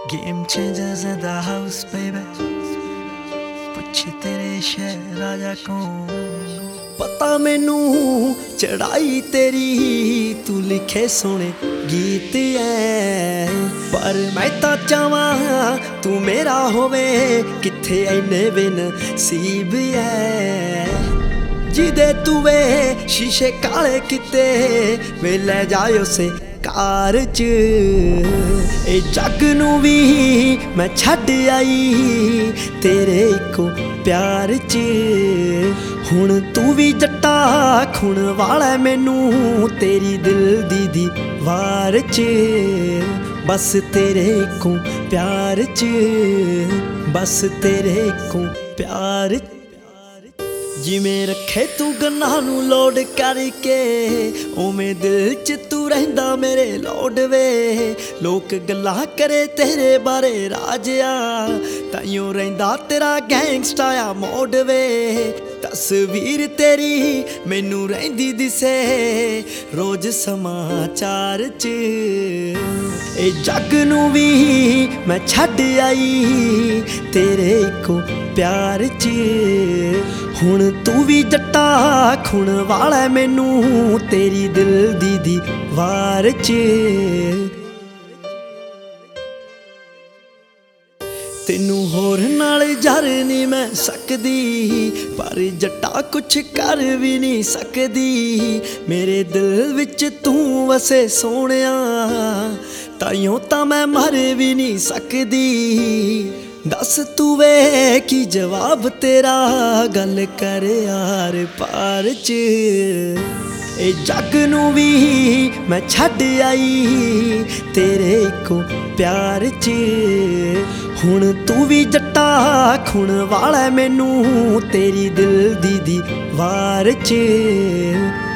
Game changers in the house, baby. ਪੁੱਛ ਤੇਰੇ ਸ਼ਹਿਰ ਰਾਜਾ ਕੌਣ ਪਤਾ ਮੈਨੂੰ ਚੜਾਈ ਤੇਰੀ ਤੂੰ ਲਿਖੇ ਸੋਹਣੇ ਗੀਤ ਐ ਪਰ ਮੈਂ ਤਾਂ ਚਾਹਾਂ ਤੂੰ ਮੇਰਾ ਹੋਵੇ ਕਿੱਥੇ ਐਨੇ ਬਿਨ ਸੀਬ ਐ ਜਿਹਦੇ ਤੂੰ ਵੇ ਸ਼ੀਸ਼ੇ ਕਾਲੇ ਕਿਤੇ ਵੇ ਲੈ ਜਾਇਓ ਸੇ ਕਾਰ ਚ ਇਹ ਜੱਗ ਨੂੰ ਵੀ ਮੈਂ ਛੱਡ ਆਈ ਤੇਰੇ ਇੱਕੋ ਪਿਆਰ ਚ ਹੁਣ ਤੂੰ ਵੀ ਜੱਟਾ ਖੁਣ ਵਾਲਾ ਮੈਨੂੰ ਤੇਰੀ ਦਿਲ ਦੀ ਦੀਵਾਰ ਚ ਬਸ ਤੇਰੇ ਇੱਕੋ ਪਿਆਰ ਚ ਬਸ ਤੇਰੇ ਇੱਕੋ ਪਿਆਰ ਜਿਵੇਂ ਰੱਖੇ ਤੂੰ ਗੰਨਾਂ ਨੂੰ ਲੋਡ ਕਰਕੇ ਉਵੇਂ ਦਿਲ 'ਚ ਤੂੰ ਰਹਿੰਦਾ ਮੇਰੇ ਲੋਡ ਵੇ ਲੋਕ ਗੱਲਾਂ ਕਰੇ ਤੇਰੇ ਬਾਰੇ ਰਾਜਿਆ ਤਾਈਓ ਰਹਿੰਦਾ ਤੇਰਾ ਗੈਂਗਸਟਾ ਆ ਮੋਡ ਵੇ ਤਸਵੀਰ ਤੇਰੀ ਮੈਨੂੰ ਰਹਿੰਦੀ ਦਿਸੇ ਰੋਜ਼ ਸਮਾਚਾਰ 'ਚ ਇਹ ਜੱਗ ਨੂੰ ਵੀ ਮੈਂ ਛੱਡ ਆਈ ਤੇਰੇ ਇੱਕੋ ਪਿਆਰ 'ਚ ਹੁਣ ਤੂੰ ਵੀ ਜੱਟਾ ਖੁਣ ਵਾਲਾ ਮੈਨੂੰ ਤੇਰੀ ਦਿਲ ਦੀ ਦੀਵਾਰ 'ਚ ਤੈਨੂੰ ਹੋਰ ਨਾਲ ਜਰ ਨਹੀਂ ਮੈਂ ਸਕਦੀ ਪਰ ਜੱਟਾ ਕੁਛ ਕਰ ਵੀ ਨਹੀਂ ਸਕਦੀ ਮੇਰੇ ਦਿਲ ਵਿੱਚ ਤੂੰ ਵਸੇ ਸੋਹਣਿਆ ਤਾਈਓ ਤਾਂ ਮੈਂ ਮਰ ਵੀ ਨਹੀਂ ਸਕਦੀ ਦੱਸ ਤੂੰ ਵੇ ਕੀ ਜਵਾਬ ਤੇਰਾ ਗੱਲ ਕਰ ਯਾਰ ਪਾਰ ਚ ਇਹ ਜੱਗ ਨੂੰ ਵੀ ਮੈਂ ਛੱਡ ਆਈ ਤੇਰੇ ਇੱਕੋ ਪਿਆਰ ਚ ਹੁਣ ਤੂੰ ਵੀ ਜੱਟਾ ਖੁਣ ਵਾਲਾ ਮੈਨੂੰ ਤੇਰੀ ਦਿਲ ਦੀ ਦੀਵਾਰ ਚ